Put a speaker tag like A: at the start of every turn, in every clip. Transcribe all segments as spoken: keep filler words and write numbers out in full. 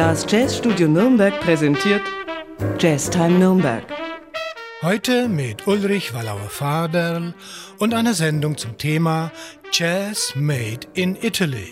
A: Das Jazzstudio Nürnberg präsentiert Jazztime Nürnberg.
B: Heute mit Ulrich Wallauer-Faderl und einer Sendung zum Thema Jazz Made in Italy.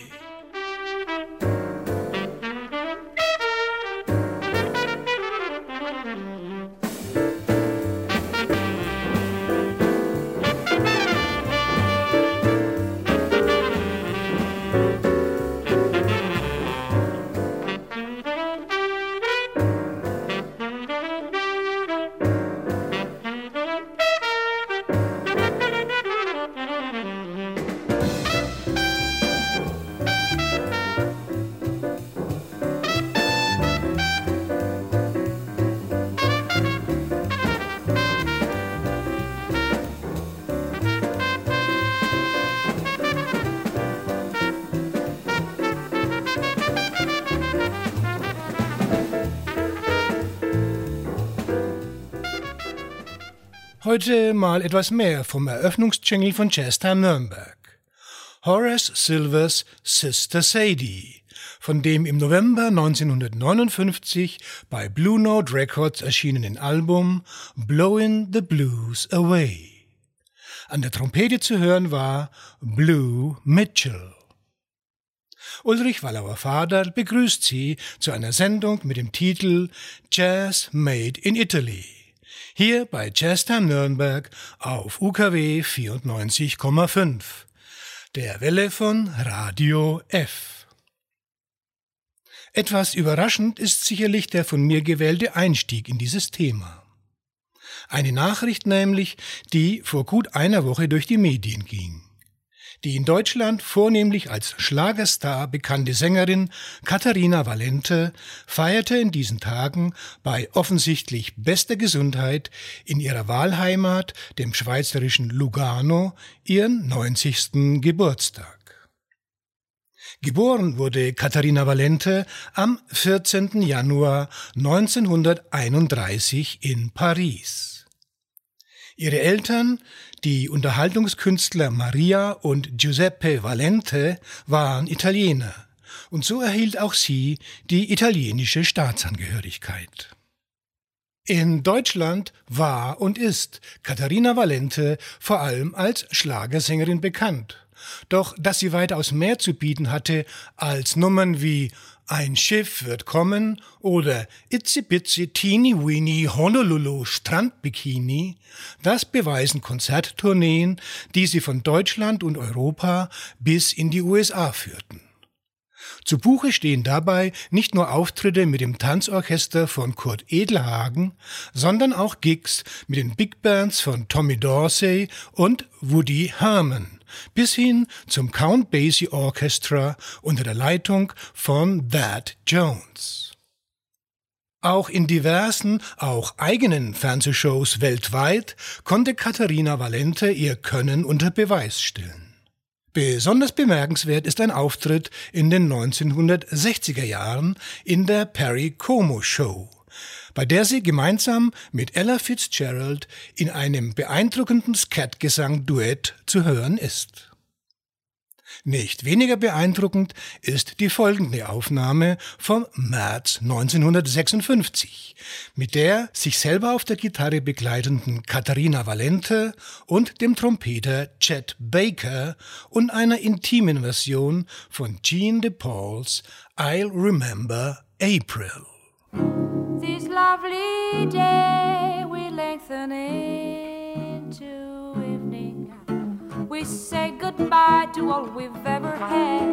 B: Heute mal etwas mehr vom Eröffnungsjingle von Jazztime Nürnberg. Horace Silvers Sister Sadie, von dem im November neunzehnhundertneunundfünfzig bei Blue Note Records erschienenen Album Blowin' the Blues Away. An der Trompete zu hören war Blue Mitchell. Ulrich Wallauer-Faderl begrüßt Sie zu einer Sendung mit dem Titel Jazz Made in Italy. Hier bei Jazztime Nürnberg auf U K W vierundneunzig Komma fünf, der Welle von Radio F. Etwas überraschend ist sicherlich der von mir gewählte Einstieg in dieses Thema. Eine Nachricht nämlich, die vor gut einer Woche durch die Medien ging. Die in Deutschland vornehmlich als Schlagerstar bekannte Sängerin Caterina Valente feierte in diesen Tagen bei offensichtlich bester Gesundheit in ihrer Wahlheimat, dem schweizerischen Lugano, ihren neunzigsten Geburtstag. Geboren wurde Caterina Valente am vierzehnten Januar neunzehnhunderteinunddreißig in Paris. Ihre Eltern, die Unterhaltungskünstler Maria und Giuseppe Valente, waren Italiener, und so erhielt auch sie die italienische Staatsangehörigkeit. In Deutschland war und ist Caterina Valente vor allem als Schlagersängerin bekannt. Doch dass sie weitaus mehr zu bieten hatte als Nummern wie Ein Schiff wird kommen oder Itzi Bitzi Teeny Weeny Honolulu Strandbikini, das beweisen Konzerttourneen, die sie von Deutschland und Europa bis in die U S A führten. Zu Buche stehen dabei nicht nur Auftritte mit dem Tanzorchester von Kurt Edelhagen, sondern auch Gigs mit den Big Bands von Tommy Dorsey und Woody Herman, bis hin zum Count Basie Orchestra unter der Leitung von Thad Jones. Auch in diversen, auch eigenen Fernsehshows weltweit konnte Caterina Valente ihr Können unter Beweis stellen. Besonders bemerkenswert ist ein Auftritt in den neunzehnhundertsechziger Jahren in der Perry Como Show, bei der sie gemeinsam mit Ella Fitzgerald in einem beeindruckenden Scatgesang-Duett zu hören ist. Nicht weniger beeindruckend ist die folgende Aufnahme vom März neunzehnhundertsechsundfünfzig, mit der sich selber auf der Gitarre begleitenden Caterina Valente und dem Trompeter Chet Baker und einer intimen Version von Jean DePauls I'll Remember April.
C: This lovely day we lengthen into evening. We say goodbye to all we've ever had.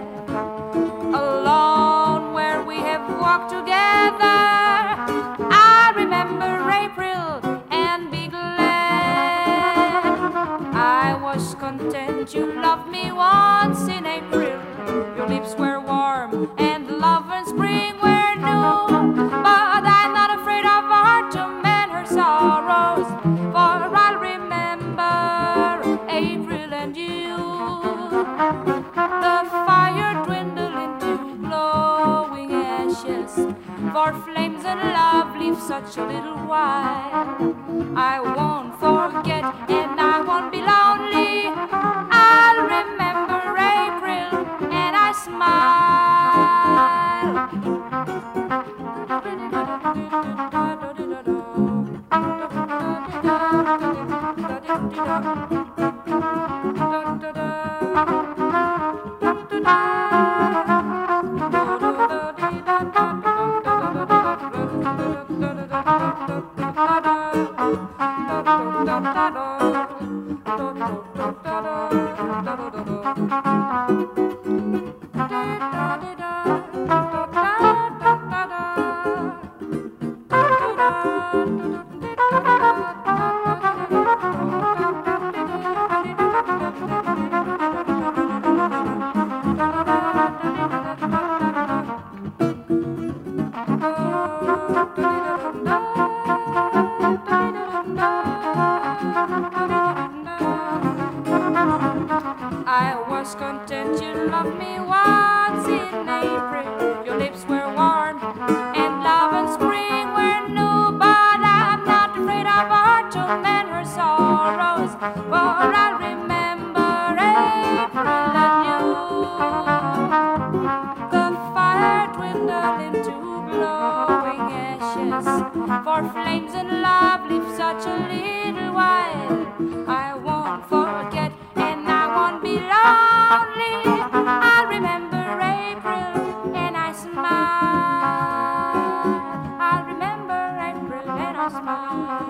C: Alone where we have walked together, I remember April and be glad. I was content you loved me once in April. Your lips were warm and love and spring were new. But I'm not afraid of autumn and her sorrows, for I'll remember April and you. The fire dwindled into glowing ashes, for flames and love leave such a little while. I won't forget and I won't be lonely. I'll remember April and I smile. of me once in April. Your lips were warm and love and spring were new, but I'm not afraid of autumn and her sorrows, for I remember April anew. The fire dwindled into glowing ashes, for flames and love live such a little while. I won't forget and I won't be lonely. I'll remember April and I smile. I'll remember April and I smile.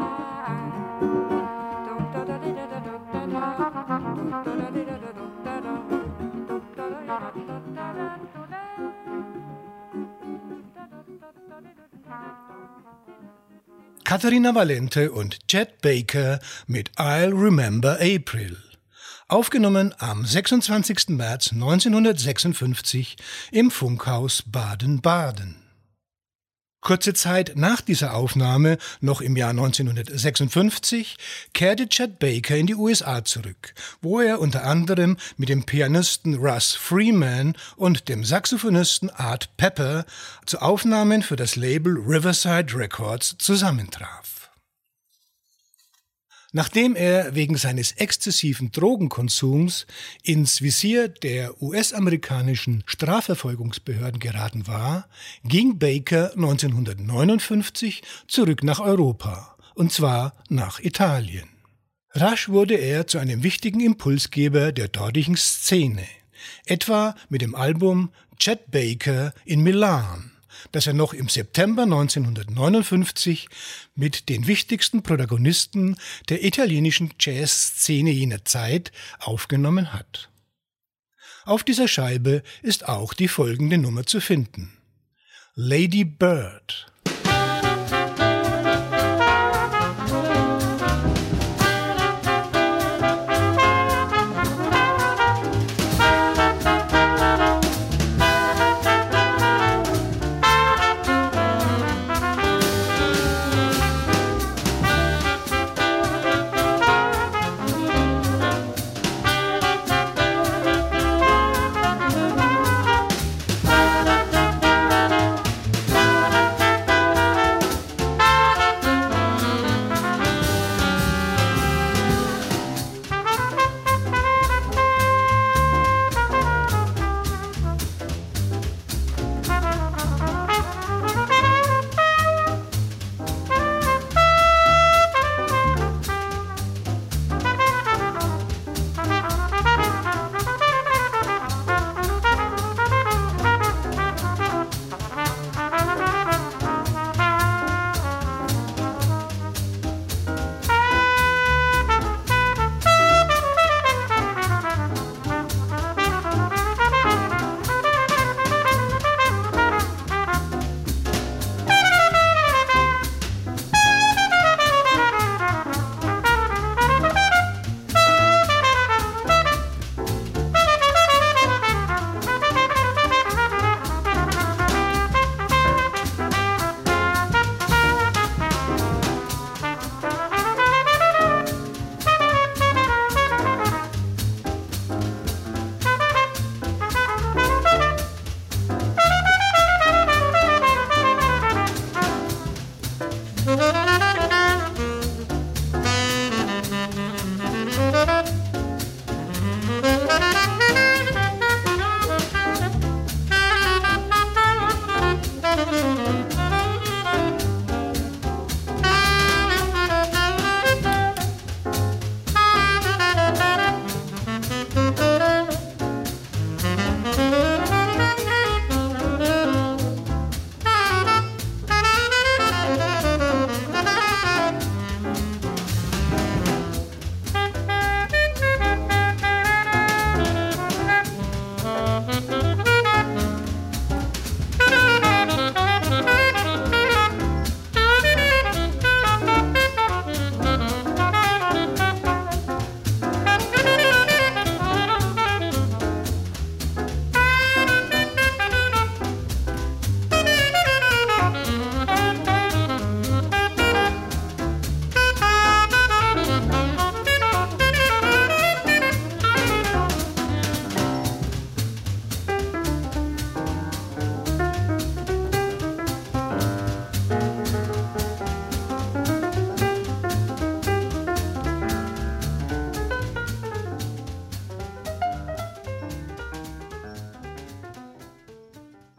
B: Caterina Valente und Chet Baker mit I'll Remember April. Aufgenommen am sechsundzwanzigsten März neunzehnhundertsechsundfünfzig im Funkhaus Baden-Baden. Kurze Zeit nach dieser Aufnahme, noch im Jahr neunzehnhundertsechsundfünfzig, kehrte Chet Baker in die U S A zurück, wo er unter anderem mit dem Pianisten Russ Freeman und dem Saxophonisten Art Pepper zu Aufnahmen für das Label Riverside Records zusammentraf. Nachdem er wegen seines exzessiven Drogenkonsums ins Visier der U S-amerikanischen Strafverfolgungsbehörden geraten war, ging Baker neunzehnhundertneunundfünfzig zurück nach Europa, und zwar nach Italien. Rasch wurde er zu einem wichtigen Impulsgeber der dortigen Szene, etwa mit dem Album Chet Baker in Milan, das er noch im September neunzehnhundertneunundfünfzig mit den wichtigsten Protagonisten der italienischen Jazzszene jener Zeit aufgenommen hat. Auf dieser Scheibe ist auch die folgende Nummer zu finden: Lady Bird.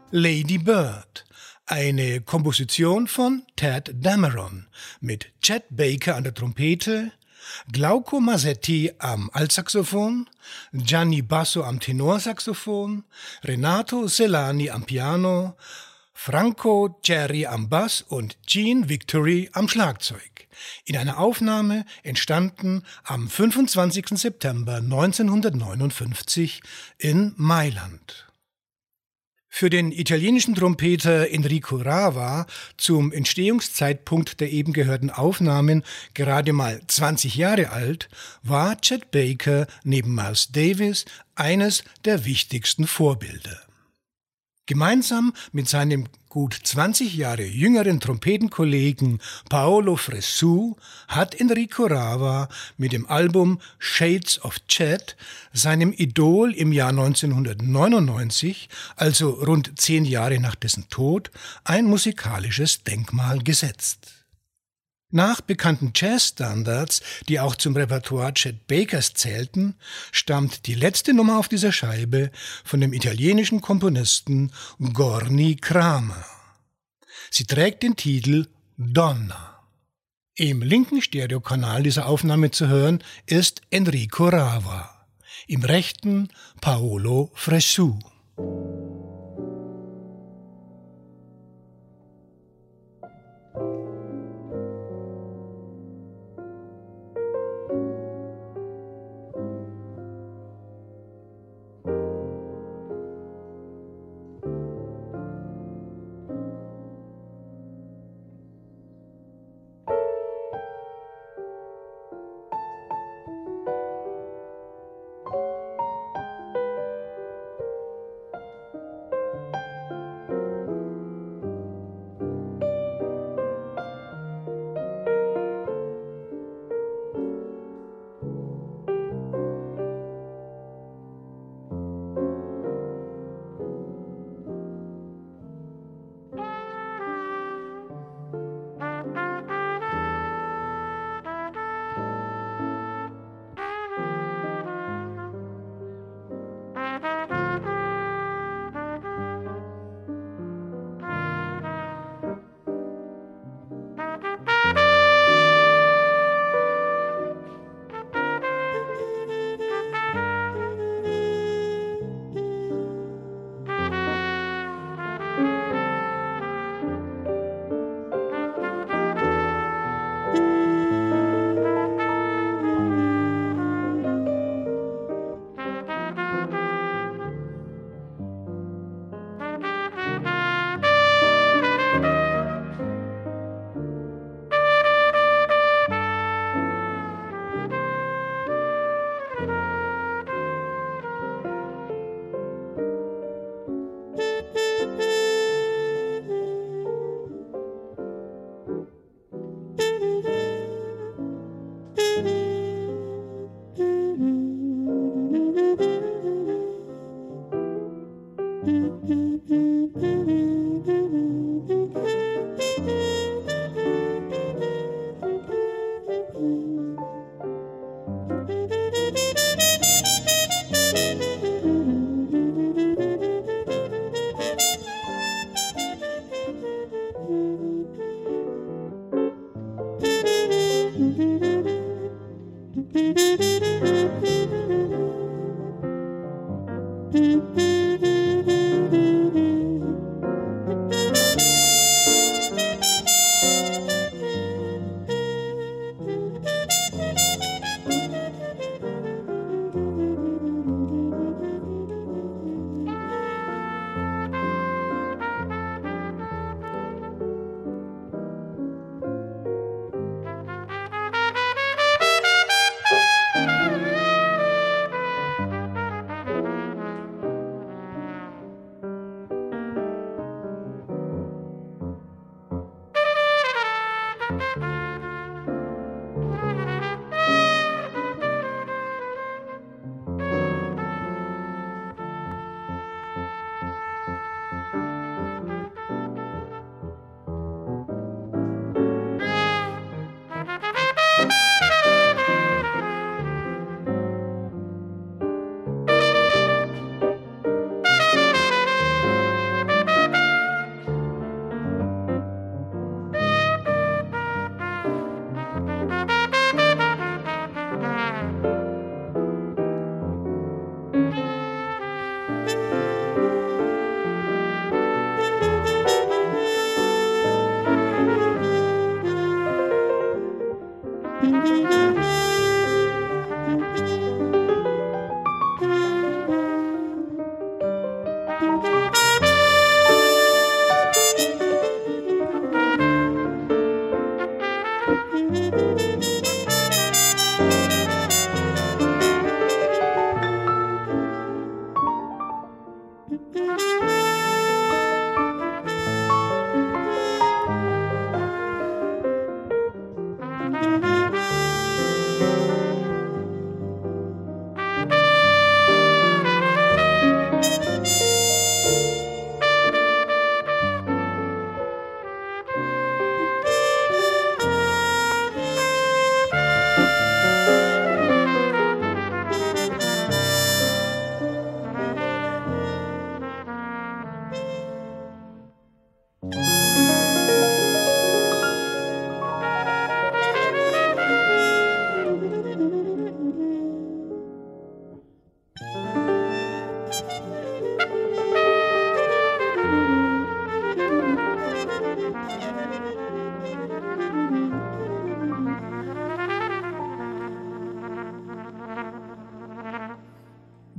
B: Lady Bird, eine Komposition von Tadd Dameron mit Chet Baker an der Trompete, Glauco Masetti am Altsaxophon, Gianni Basso am Tenorsaxophon, Renato Celani am Piano, Franco Cherry am Bass und Gene Victory am Schlagzeug. In einer Aufnahme entstanden am fünfundzwanzigsten September neunzehnhundertneunundfünfzig in Mailand. Für den italienischen Trompeter Enrico Rava, zum Entstehungszeitpunkt der eben gehörten Aufnahmen gerade mal zwanzig Jahre alt, war Chet Baker neben Miles Davis eines der wichtigsten Vorbilder. Gemeinsam mit seinem gut zwanzig Jahre jüngeren Trompetenkollegen Paolo Fresu hat Enrico Rava mit dem Album Shades of Chet seinem Idol im Jahr neunzehnhundertneunundneunzig, also rund zehn Jahre nach dessen Tod, ein musikalisches Denkmal gesetzt. Nach bekannten Jazzstandards, die auch zum Repertoire Chet Bakers zählten, stammt die letzte Nummer auf dieser Scheibe von dem italienischen Komponisten Gorny Kramer. Sie trägt den Titel Donna. Im linken Stereokanal dieser Aufnahme zu hören ist Enrico Rava, im rechten Paolo Fresu.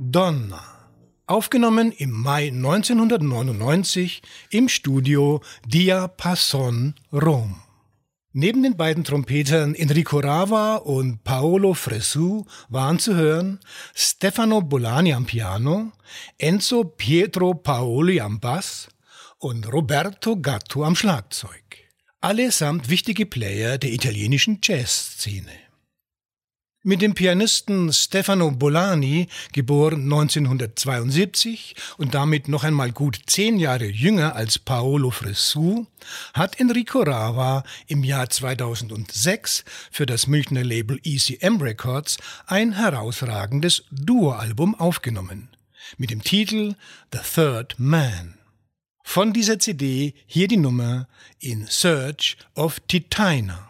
B: Donna. Aufgenommen im Mai neunzehnhundertneunundneunzig im Studio Diapason, Rom. Neben den beiden Trompetern Enrico Rava und Paolo Fresu waren zu hören Stefano Bolani am Piano, Enzo Pietro Paoli am Bass und Roberto Gatto am Schlagzeug. Allesamt wichtige Player der italienischen Jazzszene. Mit dem Pianisten Stefano Bolani, geboren neunzehnhundertzweiundsiebzig und damit noch einmal gut zehn Jahre jünger als Paolo Fresu, hat Enrico Rava im Jahr zweitausendsechs für das Münchner Label E C M Records ein herausragendes Duo-Album aufgenommen, mit dem Titel The Third Man. Von dieser C D hier die Nummer In Search of Titina.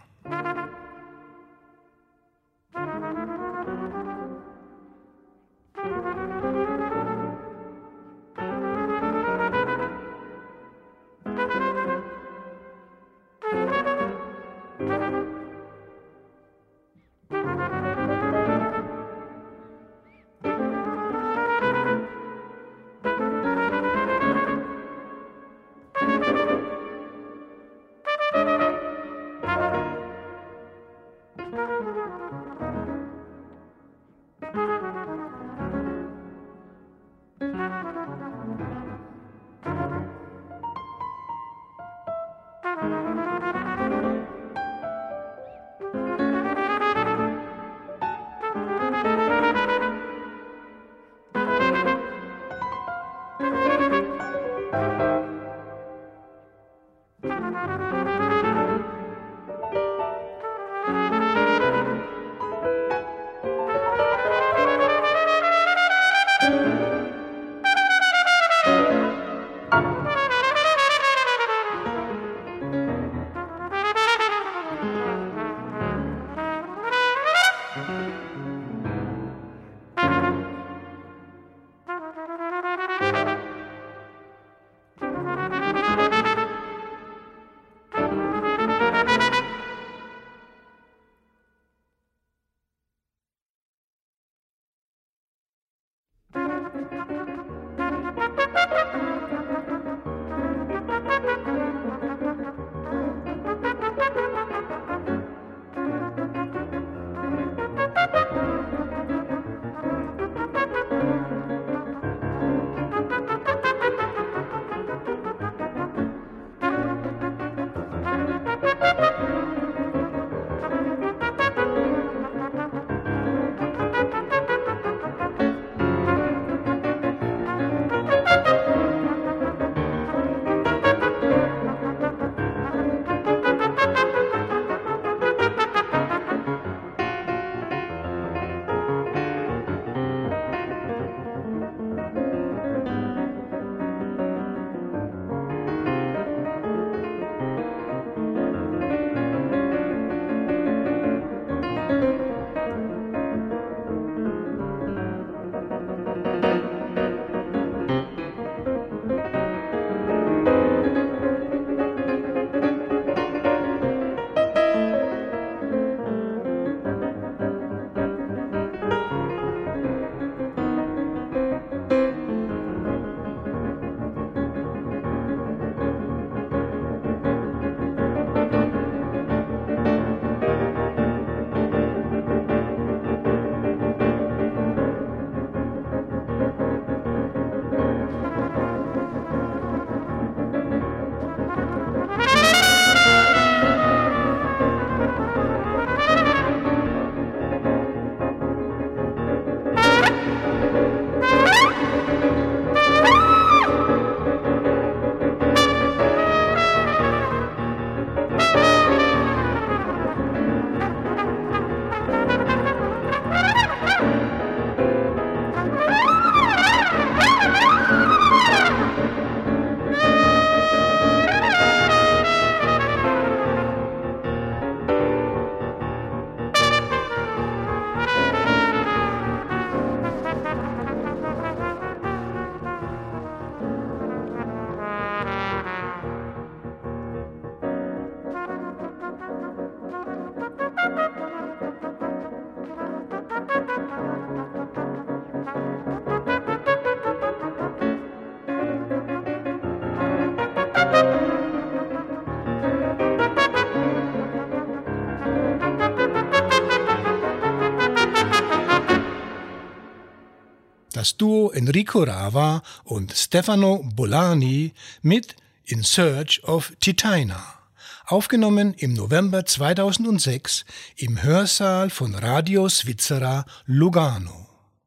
B: das Duo Enrico Rava und Stefano Bolani mit In Search of Titina, aufgenommen im November zweitausendsechs im Hörsaal von Radio Svizzera Lugano.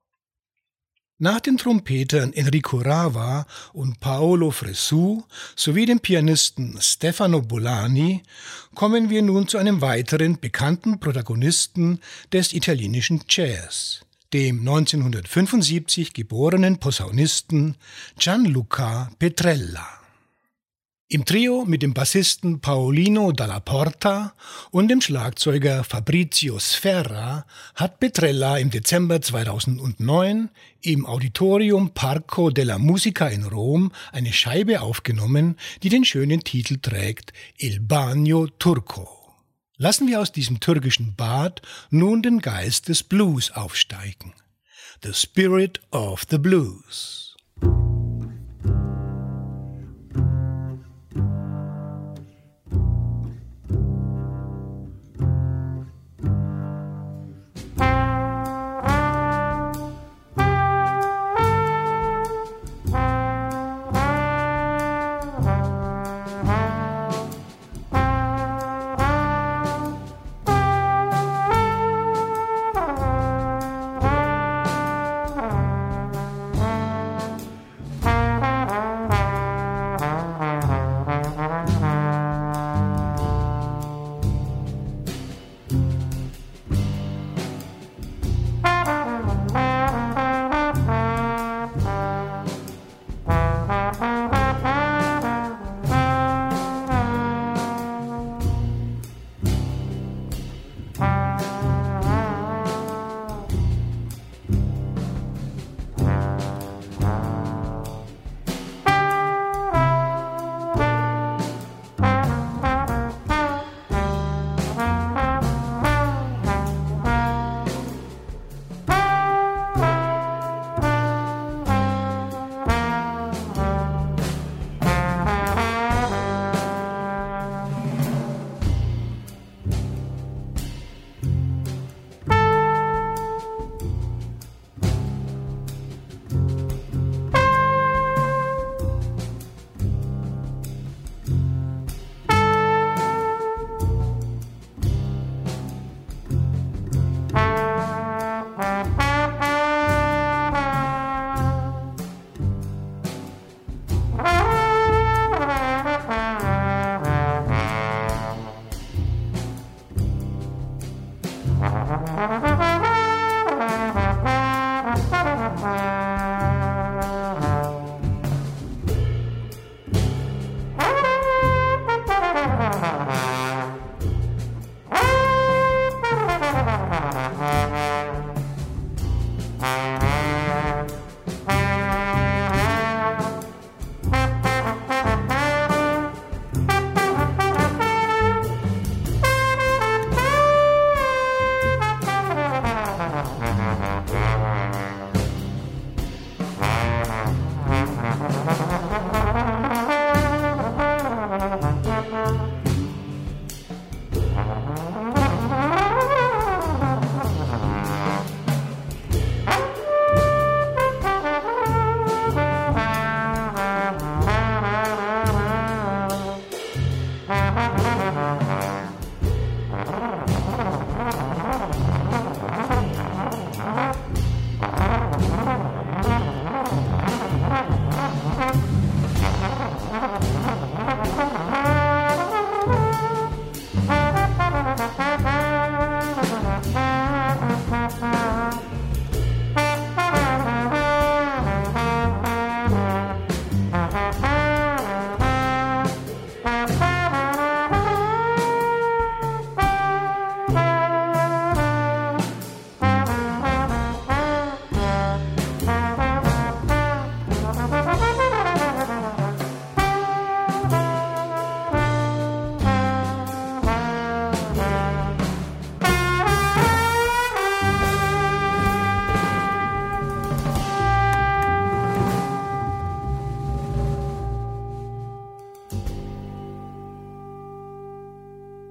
B: Nach den Trompetern Enrico Rava und Paolo Fresu sowie dem Pianisten Stefano Bolani kommen wir nun zu einem weiteren bekannten Protagonisten des italienischen Jazz, dem neunzehnhundertfünfundsiebzig geborenen Posaunisten Gianluca Petrella. Im Trio mit dem Bassisten Paolino Dalla Porta und dem Schlagzeuger Fabrizio Sferra hat Petrella im Dezember zweitausendneun im Auditorium Parco della Musica in Rom eine Scheibe aufgenommen, die den schönen Titel trägt Il Bagno Turco. Lassen wir aus diesem türkischen Bad nun den Geist des Blues aufsteigen. The Spirit of the Blues.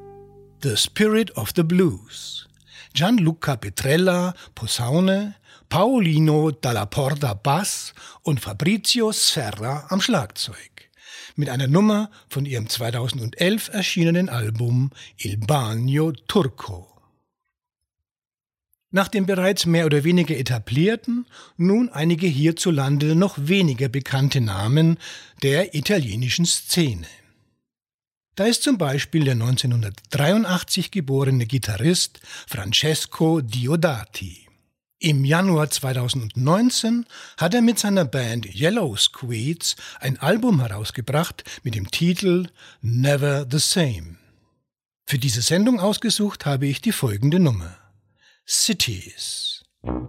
B: The Spirit of the Blues. Gianluca Petrella, Posaune, Paolino Dalla Porta Bass und Fabrizio Sferra am Schlagzeug. Mit einer Nummer von ihrem zweitausendelf erschienenen Album Il Bagno Turco. Nach dem bereits mehr oder weniger etablierten, nun einige hierzulande noch weniger bekannte Namen der italienischen Szene. Da ist zum Beispiel der neunzehnhundertdreiundachtzig geborene Gitarrist Francesco Diodati. Im Januar zweitausendneunzehn hat er mit seiner Band Yellow Squeeze ein Album herausgebracht mit dem Titel Never the Same. Für diese Sendung ausgesucht habe ich die folgende Nummer: Cities.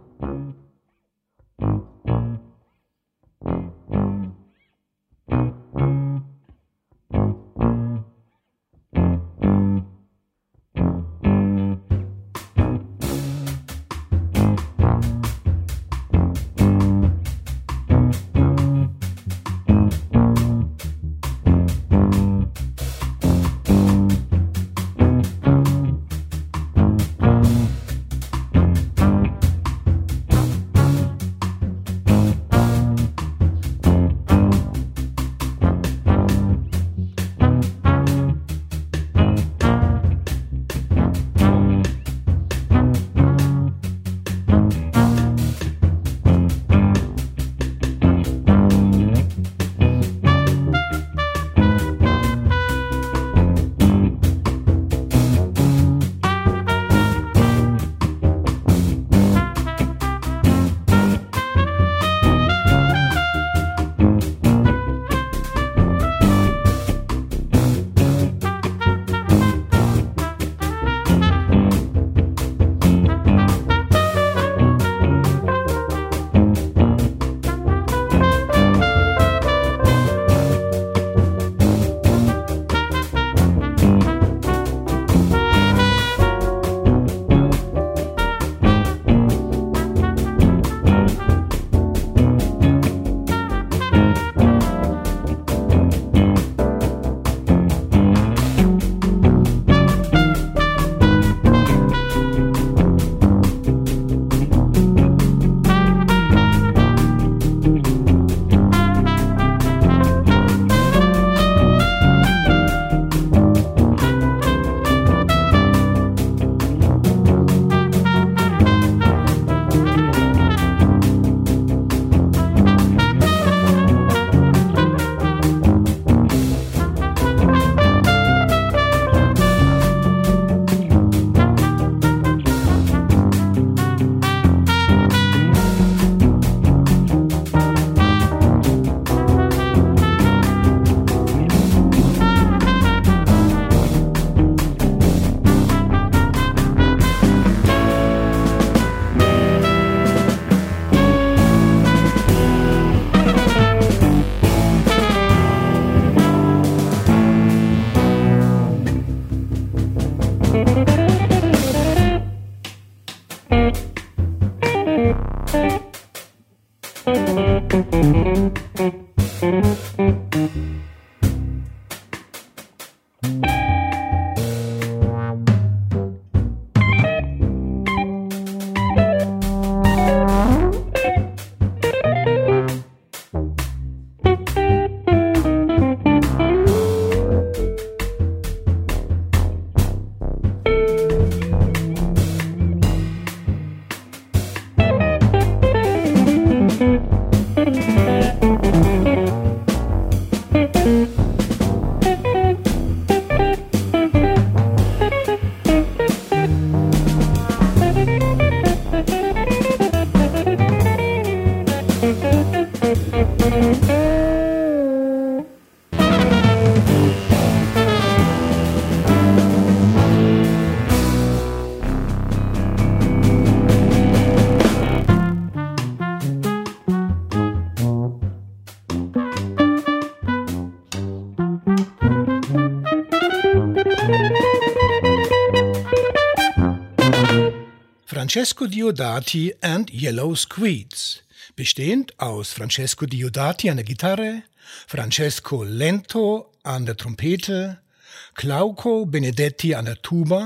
B: Francesco Diodati and Yellow Squeeze, bestehend aus Francesco Diodati an der Gitarre, Francesco Lento an der Trompete, Glauco Benedetti an der Tuba,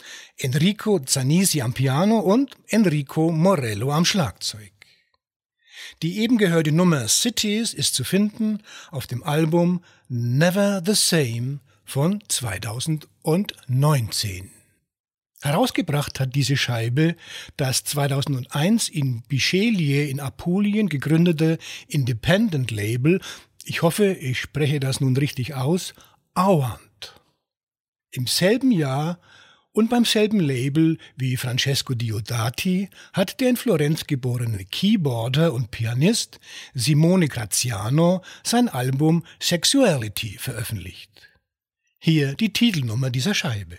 B: Enrico Zanisi am Piano und Enrico Morello am Schlagzeug. Die eben gehörte Nummer Cities ist zu finden auf dem Album Never the Same von zweitausendneunzehn. Herausgebracht hat diese Scheibe das zweitausendeins in Bisceglie in Apulien gegründete Independent-Label, ich hoffe, ich spreche das nun richtig aus, Auant. Im selben Jahr und beim selben Label wie Francesco Diodati hat der in Florenz geborene Keyboarder und Pianist Simone Graziano sein Album Sexuality veröffentlicht. Hier die Titelnummer dieser Scheibe.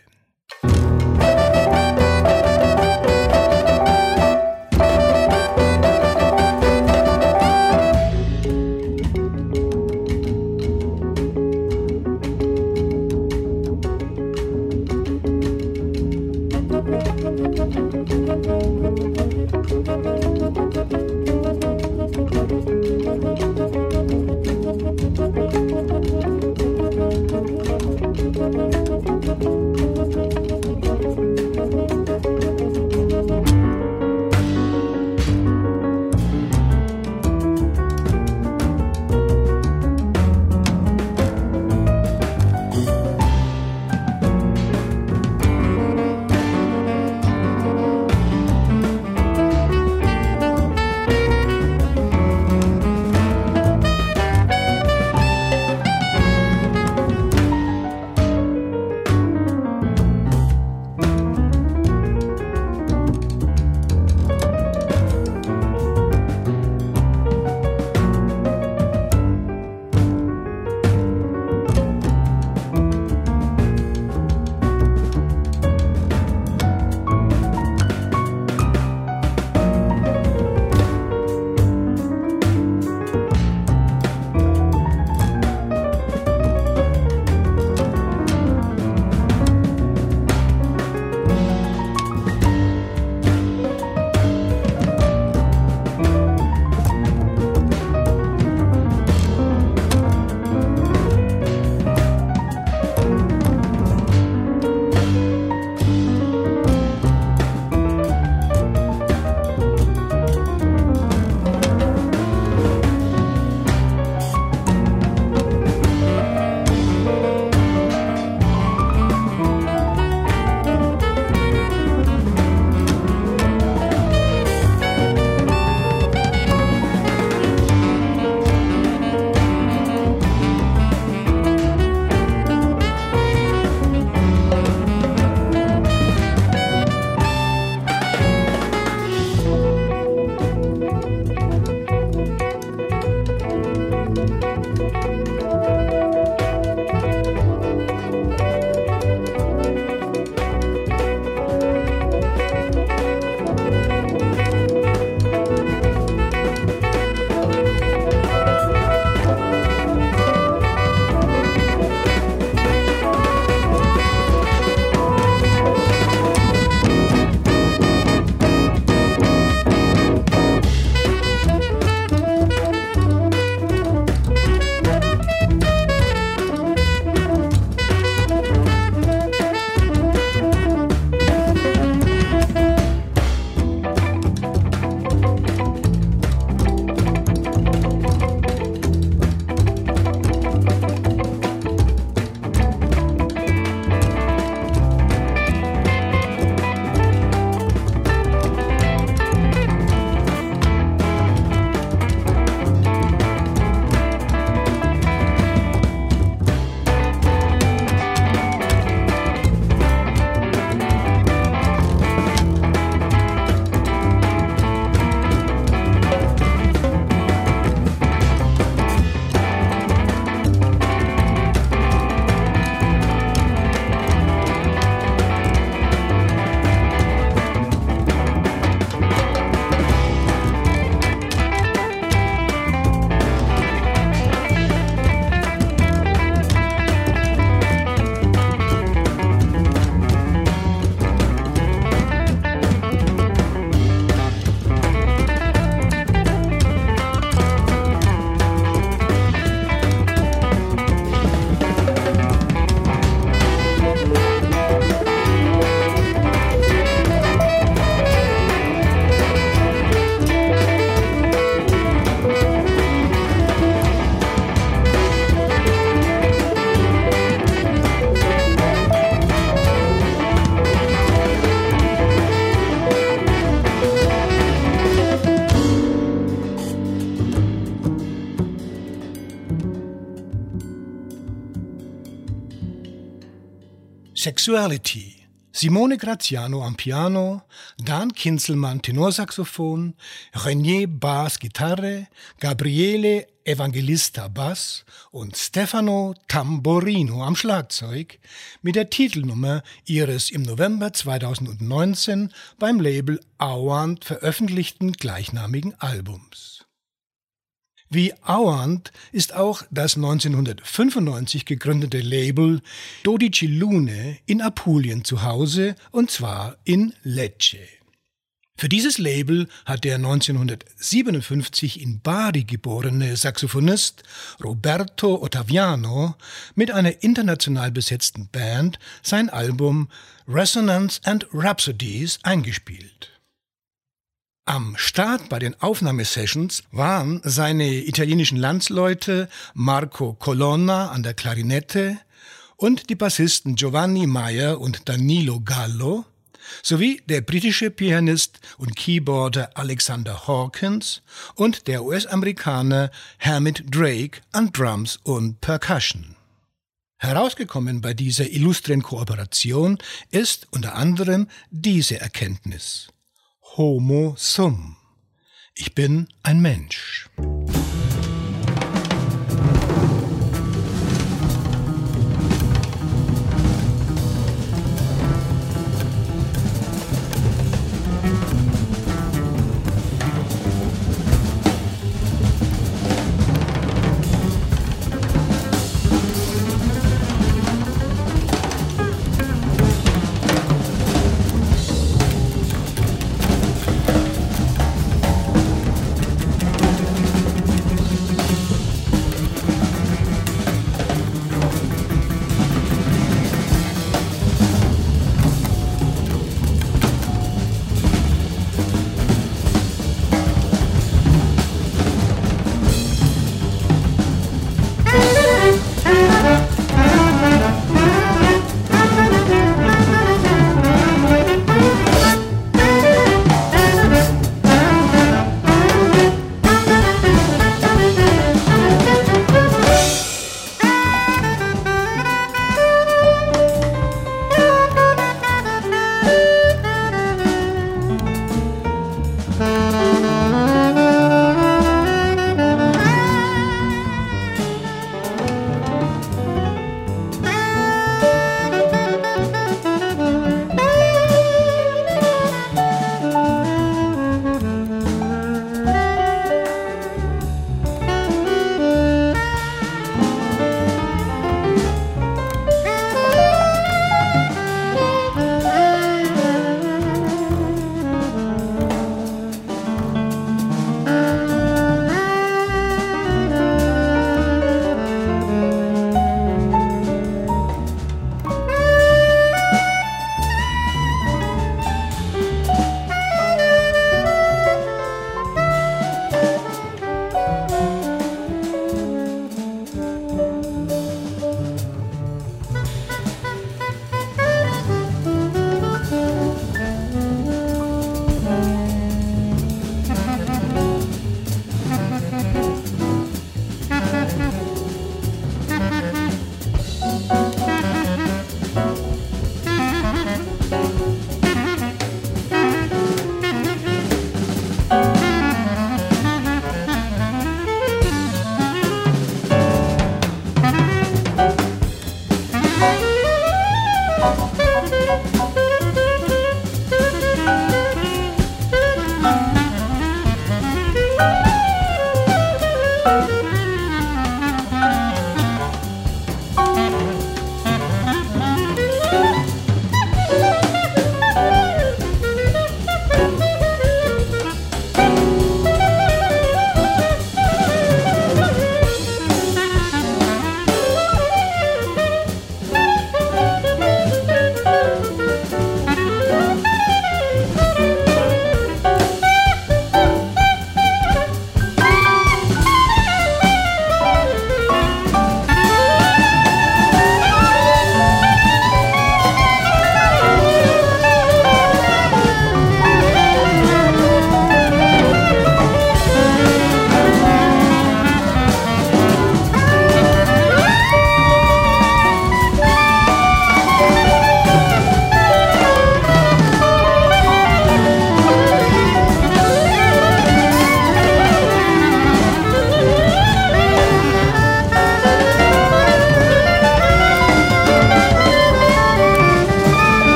B: Sexuality. Simone Graziano am Piano, Dan Kinzelmann Tenorsaxophon, René Bass Gitarre, Gabriele Evangelista Bass und Stefano Tamborino am Schlagzeug mit der Titelnummer ihres im November zweitausendneunzehn beim Label Auant veröffentlichten gleichnamigen Albums. Wie Auant ist auch das neunzehnhundertfünfundneunzig gegründete Label Dodici Lune in Apulien zu Hause, und zwar in Lecce. Für dieses Label hat der neunzehnhundertsiebenundfünfzig in Bari geborene Saxophonist Roberto Ottaviano mit einer international besetzten Band sein Album Resonance and Rhapsodies eingespielt. Am Start bei den Aufnahmesessions waren seine italienischen Landsleute Marco Colonna an der Klarinette und die Bassisten Giovanni Meyer und Danilo Gallo sowie der britische Pianist und Keyboarder Alexander Hawkins und der U S-Amerikaner Hamid Drake an Drums und Percussion. Herausgekommen bei dieser illustren Kooperation ist unter anderem diese Erkenntnis: Homo sum. Ich bin ein Mensch.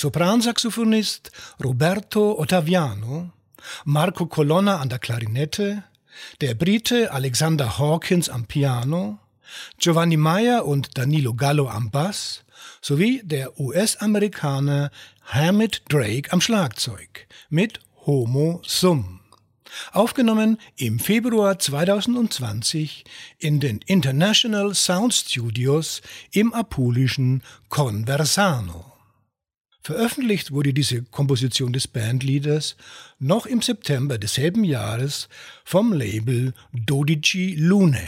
B: Sopransaxophonist Roberto Ottaviano, Marco Colonna an der Klarinette, der Brite Alexander Hawkins am Piano, Giovanni Meyer und Danilo Gallo am Bass sowie der U S-Amerikaner Hamid Drake am Schlagzeug mit Homo Sum. Aufgenommen im Februar zweitausendzwanzig in den International Sound Studios im apulischen Conversano. Veröffentlicht wurde diese Komposition des Bandleaders noch im September desselben Jahres vom Label Dodici Lune.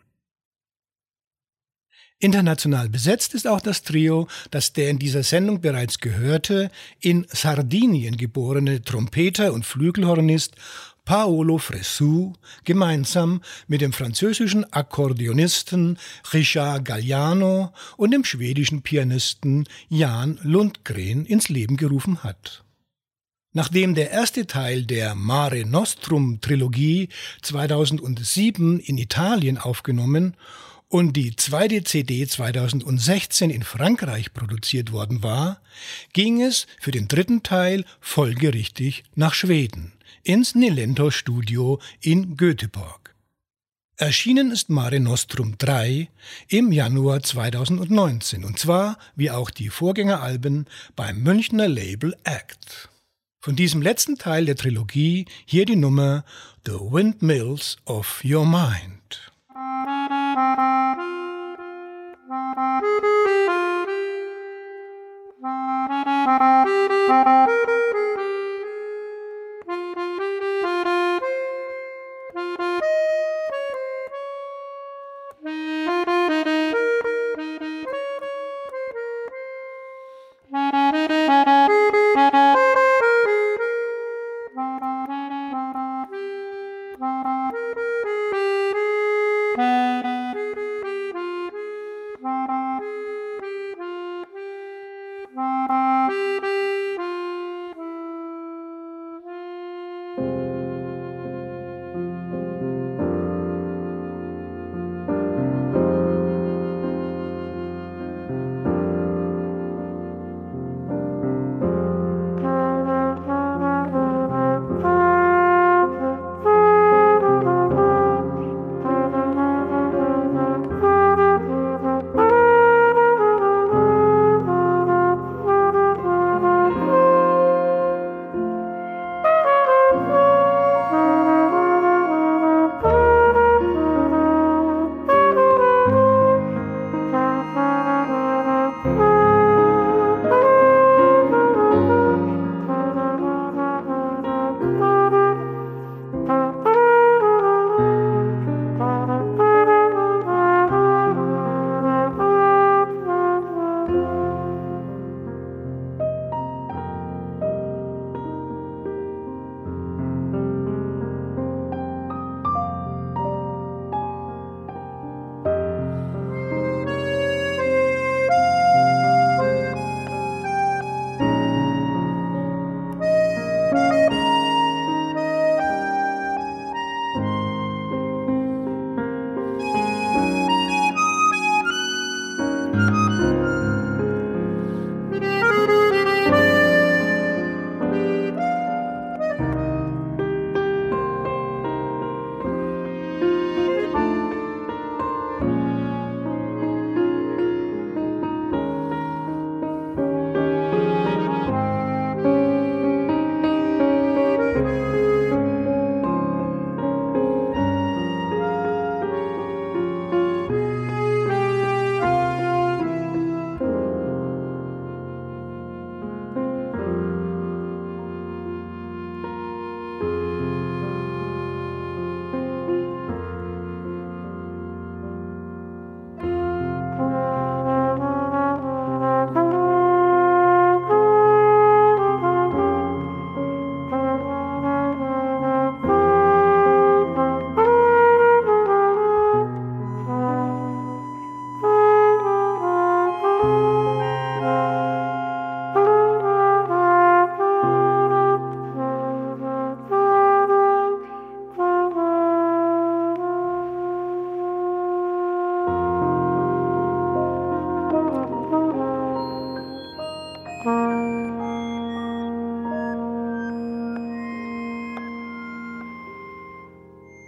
B: International besetzt ist auch das Trio, das der in dieser Sendung bereits gehörte, in Sardinien geborene Trompeter und Flügelhornist Paolo Fresu gemeinsam mit dem französischen Akkordeonisten Richard Galliano und dem schwedischen Pianisten Jan Lundgren ins Leben gerufen hat. Nachdem der erste Teil der Mare Nostrum Trilogie zweitausendsieben in Italien aufgenommen und die zweite C D zweitausendsechzehn in Frankreich produziert worden war, ging es für den dritten Teil folgerichtig nach Schweden, ins Nilento-Studio in Göteborg. Erschienen ist Mare Nostrum drei im Januar zweitausendneunzehn, und zwar, wie auch die Vorgängeralben, beim Münchner Label Act. Von diesem letzten Teil der Trilogie hier die Nummer The Windmills of Your Mind.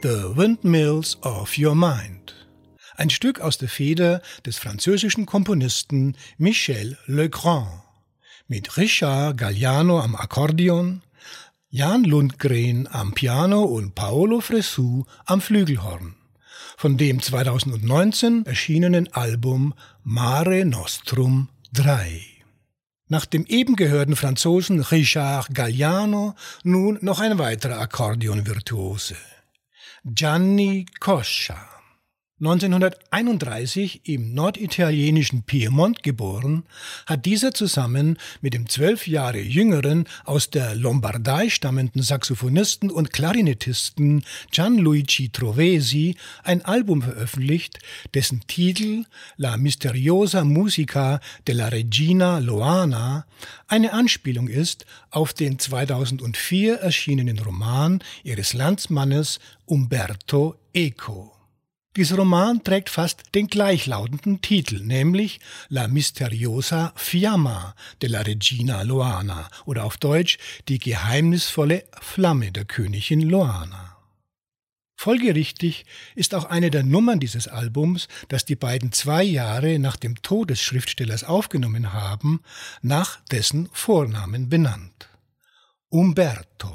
B: The Windmills of Your Mind. Ein Stück aus der Feder des französischen Komponisten Michel Legrand. Mit Richard Galliano am Akkordeon, Jan Lundgren am Piano und Paolo Fresu am Flügelhorn. Von dem zweitausendneunzehn erschienenen Album Mare Nostrum drei. Nach dem eben gehörten Franzosen Richard Galliano nun noch ein weiterer Akkordeonvirtuose. Gianni Coscia. neunzehnhunderteinunddreißig im norditalienischen Piemont geboren, hat dieser zusammen mit dem zwölf Jahre jüngeren, aus der Lombardei stammenden Saxophonisten und Klarinettisten Gianluigi Trovesi ein Album veröffentlicht, dessen Titel La misteriosa musica della regina Loana eine Anspielung ist auf den zweitausendvier erschienenen Roman ihres Landsmannes Umberto Eco. Dieser Roman trägt fast den gleichlautenden Titel, nämlich La misteriosa fiamma della regina Loana oder auf Deutsch die geheimnisvolle Flamme der Königin Loana. Folgerichtig ist auch eine der Nummern dieses Albums, das die beiden zwei Jahre nach dem Tod des Schriftstellers aufgenommen haben, nach dessen Vornamen benannt. Umberto.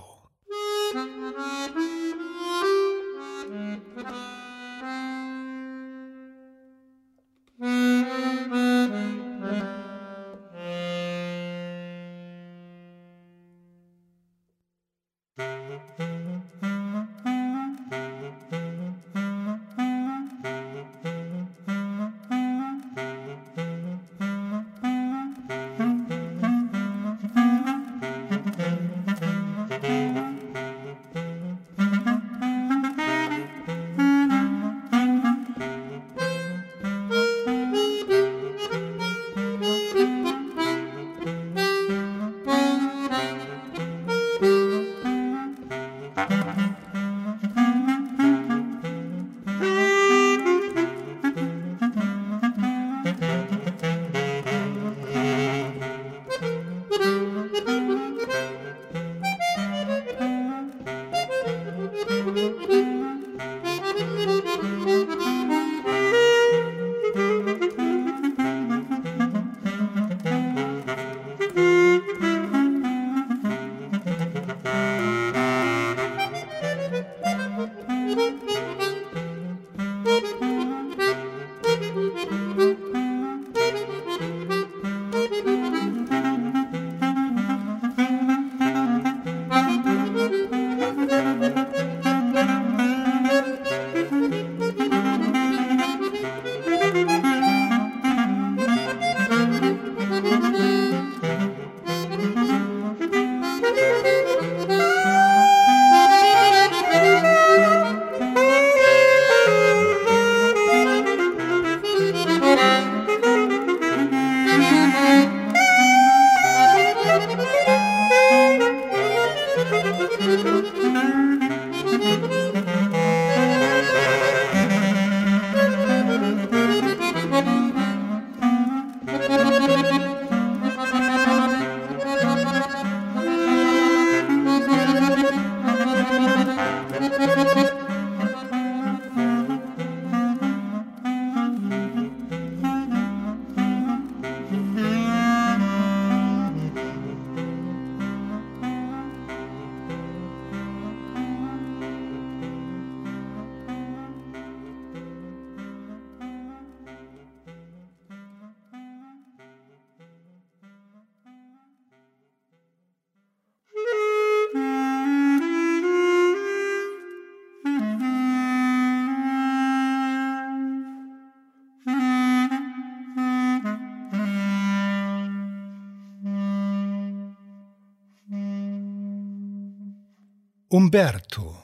B: Umberto,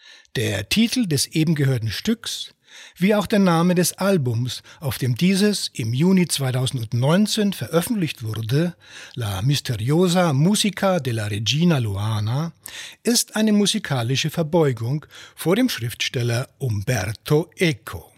B: der Titel des eben gehörten Stücks, wie auch der Name des Albums, auf dem dieses im Juni zweitausendneunzehn veröffentlicht wurde, La misteriosa musica della regina Loana, ist eine musikalische Verbeugung vor dem Schriftsteller Umberto Eco.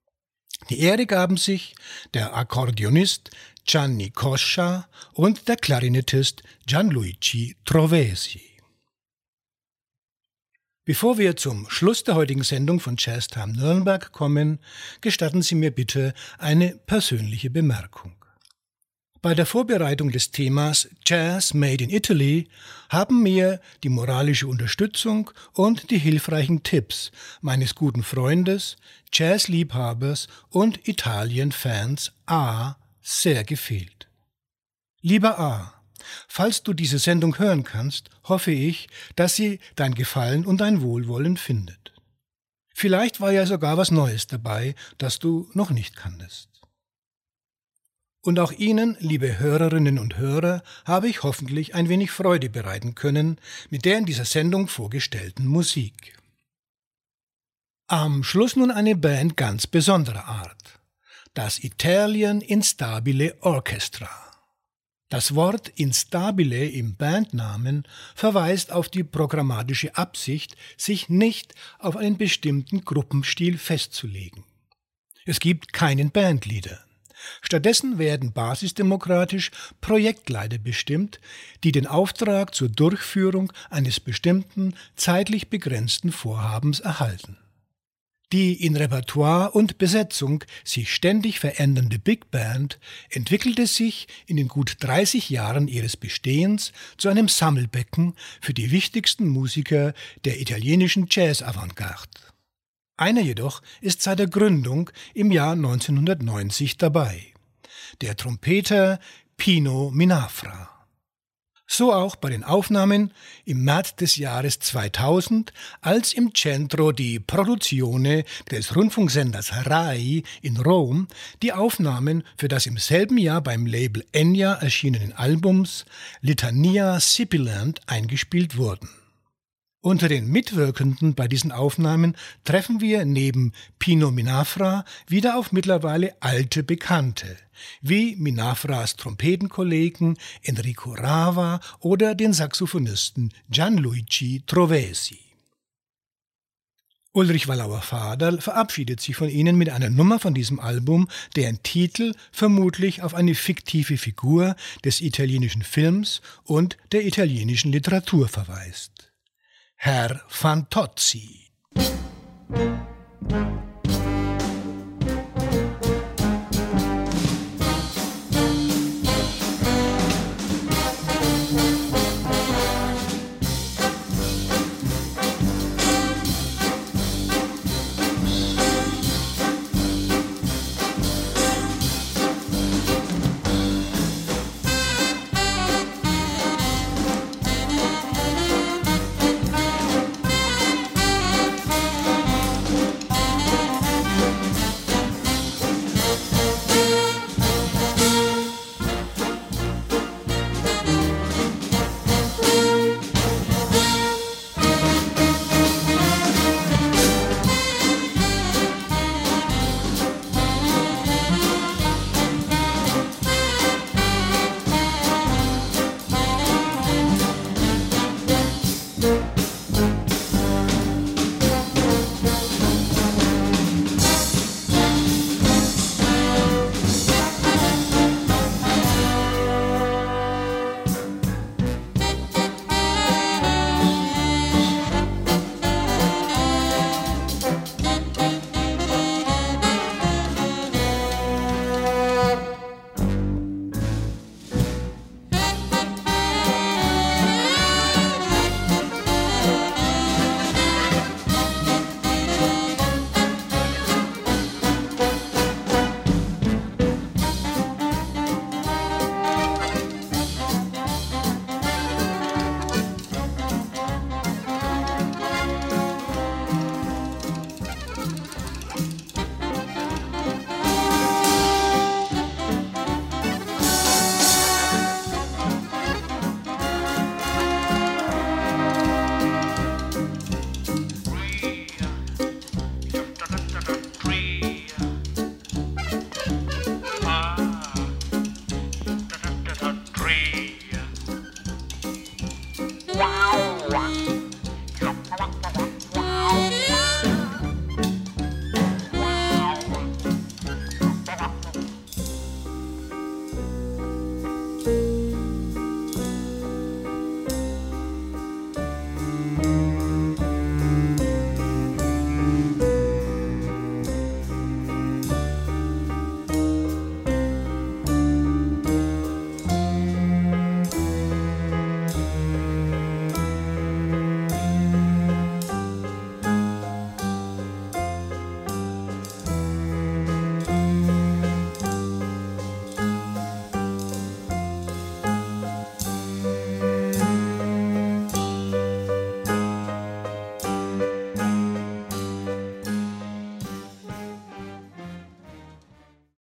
B: Die Ehre gaben sich der Akkordeonist Gianni Coscia und der Klarinettist Gianluigi Trovesi. Bevor wir zum Schluss der heutigen Sendung von Jazztime Nürnberg kommen, gestatten Sie mir bitte eine persönliche Bemerkung. Bei der Vorbereitung des Themas Jazz Made in Italy haben mir die moralische Unterstützung und die hilfreichen Tipps meines guten Freundes, Jazzliebhabers und Italien-Fans A sehr gefehlt. Lieber A, falls du diese Sendung hören kannst, hoffe ich, dass sie dein Gefallen und dein Wohlwollen findet. Vielleicht war ja sogar was Neues dabei, das du noch nicht kanntest. Und auch Ihnen, liebe Hörerinnen und Hörer, habe ich hoffentlich ein wenig Freude bereiten können mit der in dieser Sendung vorgestellten Musik. Am Schluss nun eine Band ganz besonderer Art, das Italian Instabile Orchestra. Das Wort Instabile im Bandnamen verweist auf die programmatische Absicht, sich nicht auf einen bestimmten Gruppenstil festzulegen. Es gibt keinen Bandleader. Stattdessen werden basisdemokratisch Projektleiter bestimmt, die den Auftrag zur Durchführung eines bestimmten, zeitlich begrenzten Vorhabens erhalten. Die in Repertoire und Besetzung sich ständig verändernde Big Band entwickelte sich in den gut dreißig Jahren ihres Bestehens zu einem Sammelbecken für die wichtigsten Musiker der italienischen Jazz-Avantgarde. Einer jedoch ist seit der Gründung im Jahr neunzehnhundertneunzig dabei, der Trompeter Pino Minafra. So auch bei den Aufnahmen im März des Jahres zweitausend, als im Centro di Produzione des Rundfunksenders Rai in Rom die Aufnahmen für das im selben Jahr beim Label Enya erschienenen Albums Litania Sibilant eingespielt wurden. Unter den Mitwirkenden bei diesen Aufnahmen treffen wir neben Pino Minafra wieder auf mittlerweile alte Bekannte, wie Minafras Trompetenkollegen Enrico Rava oder den Saxophonisten Gianluigi Trovesi. Ulrich Wallauer-Vaderl verabschiedet sich von Ihnen mit einer Nummer von diesem Album, deren Titel vermutlich auf eine fiktive Figur des italienischen Films und der italienischen Literatur verweist. Herr Fantozzi.